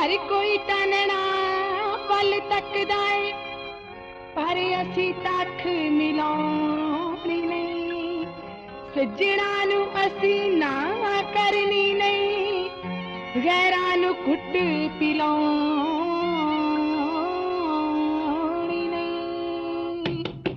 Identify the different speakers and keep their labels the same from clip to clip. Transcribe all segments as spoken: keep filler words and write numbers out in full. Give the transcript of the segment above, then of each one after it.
Speaker 1: हर कोई टानना पल तकदा है, पर असी तक मिलाउणी नहीं। सज्जणा नू असी ना करनी नहीं, गैरां नू घुट पिलाउणी नहीं।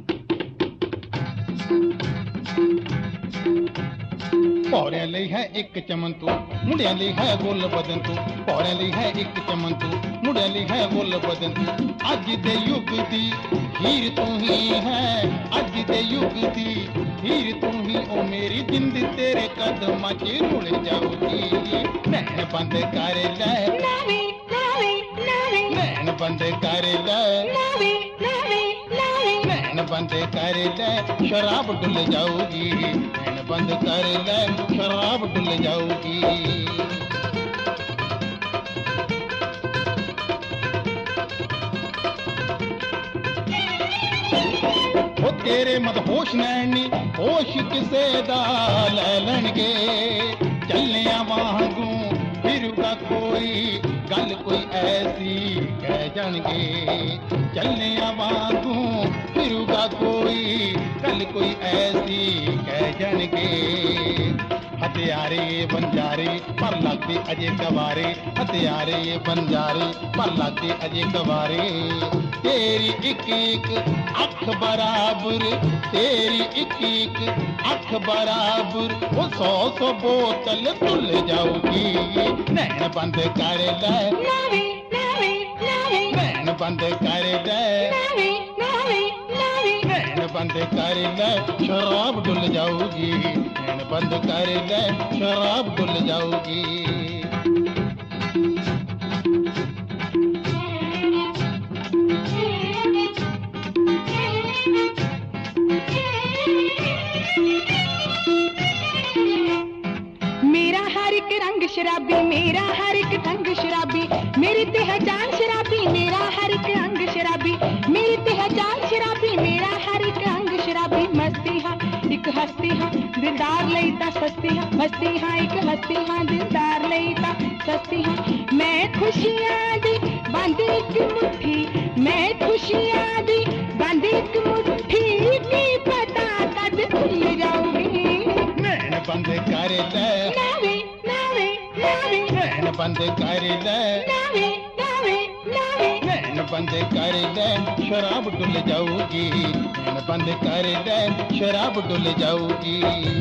Speaker 2: पौड़ियां लई है एक चमन तू, मुंडियां लई है गुल बदन तू। पौड़ियां लई है एक चमन तू, मुंडियां लई है गुल बदन तू। अज दे युग दी हीर तू ही है, अज दे युग दी हीर तू ही। ओ मेरी जिंद तेरे कदमां च रुल जाऊगी। नैन बंद कर ले
Speaker 1: नावे नावे नावे,
Speaker 2: नैन बंद कर ले
Speaker 1: नावे नावे नावे,
Speaker 2: नैन बंद कर ले शराब डुल जाऊगी। नैन बंद कर ले शराब डुल जाऊगी। ओ तेरे मदहोश नैनी होश किसे दा लै लैणगे। चलनिया वांगू फिरूगा कोई गल कोई ऐसी कह जाणगे। चलनिया वांगू फिरूगा कोई गल कोई ऐसी कह जाणगे। हथियारे बंजारे पर लगते अजे कवारे, हथियारे बंजारे पर लगते अजे कवारे। तेरी एक एक अख बराबर, तेरी एक एक अख बराबर। वो सौ सौ बोतल तुल जाऊगी। नैन बंद कर ले
Speaker 1: नावे नावे नावे,
Speaker 2: नैन बंद कर ले
Speaker 1: नावे नावे नावे,
Speaker 2: नैन बंद कर ले शराब डुल जाऊगी। नैन बंद कर ले शराब डुल जाऊगी।
Speaker 1: मेरा हर एक रंग शराबी, मेरा हर एक ढंग शराबी। मेरी पहचान शराबी, मेरा हर एक रंग शराबी। मेरी पहचान शराबी, मेरा हर एक रंग शराबी। मस्ती हाँ एक हस्ती हाँ, दिलदार लई ता सस्ती हाँ। मस्ती हाँ एक हस्ती हाँ, दिलदार लई ता सस्ती हाँ। मैं खुशियां दी बंद एक मुट्ठी, मैं खुशियां दी बंद एक मुट्ठी। की पता कद खुल जाऊगी।
Speaker 2: नैन बंद कर ले
Speaker 1: नावे नावे नावे,
Speaker 2: नैन बंद कर ले
Speaker 1: नावे नावे नावे,
Speaker 2: नैन बंद कर ले शराब डुल जाऊगी। नैन बंद कर ले शराब डुल जाऊगी।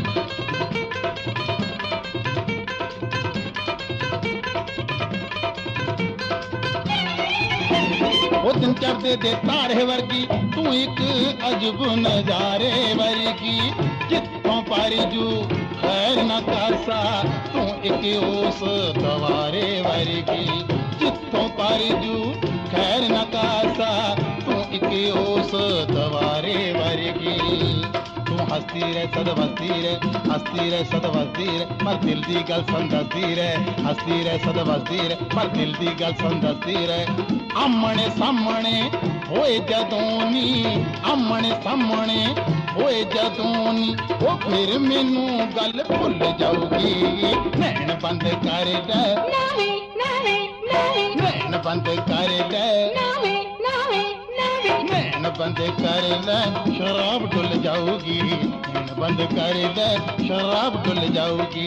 Speaker 2: ओ दिन चढ़दे दे तारे वर्गी तू एक अजब नजारे वर्गी। जित्थों पारी जू खैर न कासा तू एक उस दवारे वर्गी। जित्थों पारी जू खैर न कासा तू एक उस दवारे वर्गी। तू हस्ती रे सद वस्ती रे, हस्ती रे सद वस्ती रे, पर दिल दी गल संदस्ती रे। हस्ती रे सद वस्ती रे, पर दिल दी गल संदस्ती रे। आमने सामने होए जदोनी, आमने सामने होए जदोनी। ओ फिर मैनू गल भुल जाऊगी। नैन बंद कर ले
Speaker 1: नावे नावे नावे,
Speaker 2: नैन बंद कर ले
Speaker 1: नावे नावे नावे,
Speaker 2: नैन बंद कर ले शराब डुल जाऊगी। नैन बंद कर ले शराब डुल जाऊगी।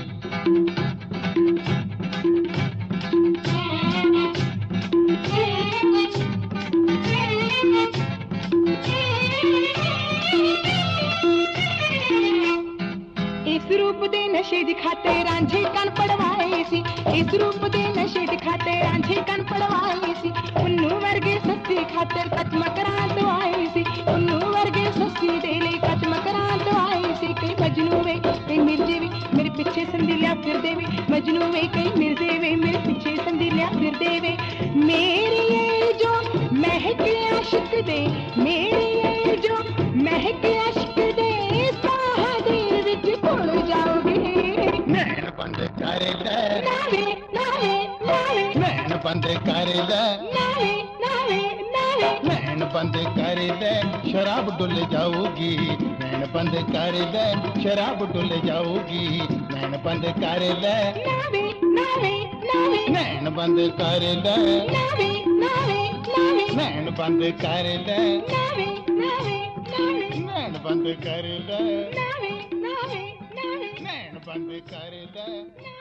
Speaker 1: इस रूप दे नशे दिखाते रांझे कन पड़वाए सी। इस रूप दे नशे दिखाते रांझे कन पड़वाए सी। उन्नू वर्गे सस्ती खातर कच मकरांत आए सी। उन्नू वर्गे सस्ती दे ले कच मकरांत आए सी। कई मजनू वे कई मिर्जे वे मेरे पीछे संदिलिया फिर देवे। मजनू वे कई मिर्जे वे मेरे पीछे संदिलिया फिर देवे। मेरी ये जो महक आशिक दे, मेरी ये जो महक आशिक दे, साहा दिल विच घुल जाओगे।
Speaker 2: नैन बंद कर ले
Speaker 1: नावे नावे नावे,
Speaker 2: नैन बंद कर ले
Speaker 1: नावे नावे नावे,
Speaker 2: नैन बंद कर ले शराब डुल जाऊगी। नैन बंद कर ले शराब डुल जाऊगी। नैन बंद कर ले
Speaker 1: नावे ਨਾਵੇ ਨਾਵੇ
Speaker 2: ਨੈਣ ਬੰਦ ਕਰ ਲੈ
Speaker 1: ਨਾਵੇ ਨਾਵੇ ਨਾਵੇ
Speaker 2: ਨੈਣ ਬੰਦ ਕਰ ਲੈ
Speaker 1: ਨਾਵੇ ਨਾਵੇ ਨਾਵੇ
Speaker 2: ਨੈਣ ਬੰਦ ਕਰ ਲੈ
Speaker 1: ਨਾਵੇ ਨਾਵੇ ਨਾਵੇ
Speaker 2: ਨੈਣ ਬੰਦ ਕਰ ਲੈ